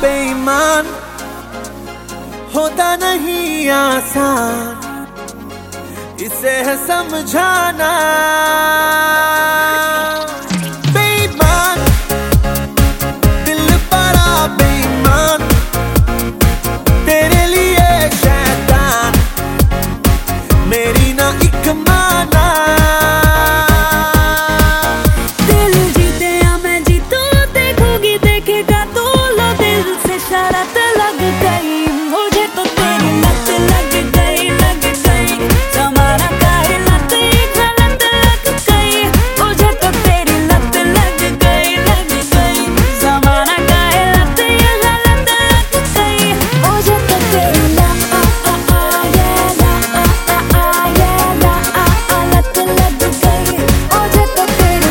बेईमान होता नहीं आसान, इसे है समझाना। बेईमान दिल बड़ा बेईमान, तेरे लिए शैतान मेरी ना एक माना। दिल जीते या मैं जीतूं, देखोगी देखेगा तो लो दिल से शरारत लग गई मुझे तो तेरी लत लग गई, लग गई जमाना का है लत, गलत लग गई मुझे तो तेरी लत लग गई, लग गई जमाना का है लत, गलत लग गई मुझे तो तेरी लत लग गई, मुझे तो तेरी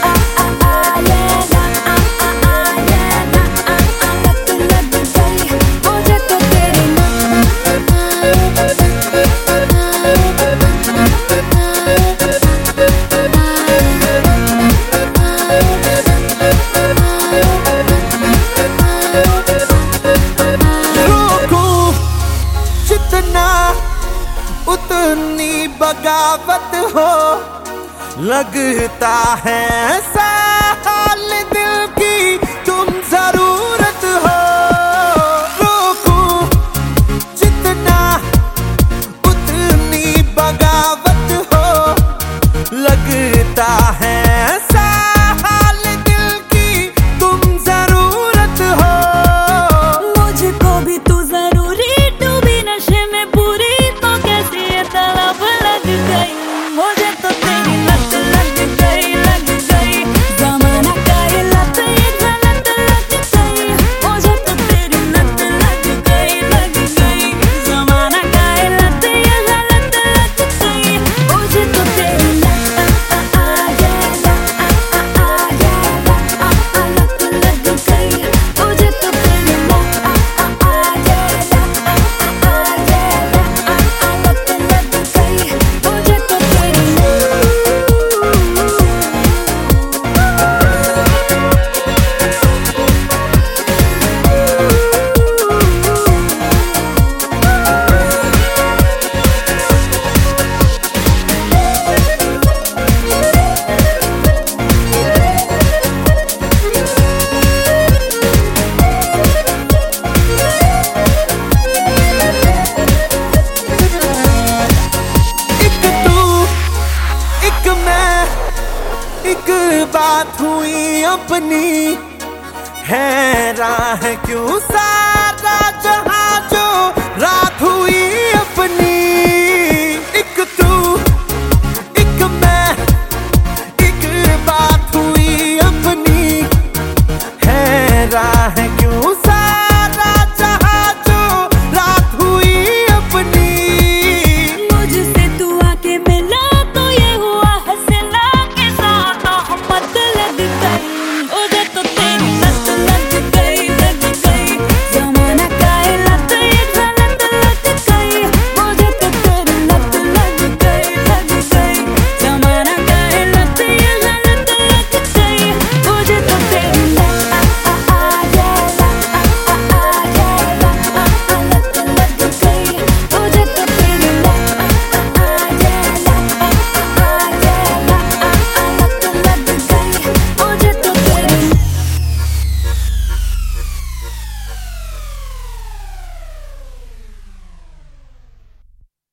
उतनी बगावत हो, लगता है ऐसा हाल दिल की तुम जरूरत हो। रोकूं जितना उतनी बगावत हो, लगता है ऐसा हाल दिल की तुम जरूरत हो। मुझको भी तू जरूरी, डूबी नशे में पूरी तो कैसी ये तलब लग गई मुझे तो तेरी लत लग गई, लग गई जमाना का ये लत, ये गलत लग गई मुझे तो तेरी लत लग गई, लग गई जमाना का ये लत, ये गलत लग गई मुझे तो तेरी लत लग गई, मुझे तो तेरी एक बात हुई अपनी, हैरान है क्यों सारा जहां जो रात हुई अपनी। एक तू एक मैं, एक बात हुई अपनी, हैरान है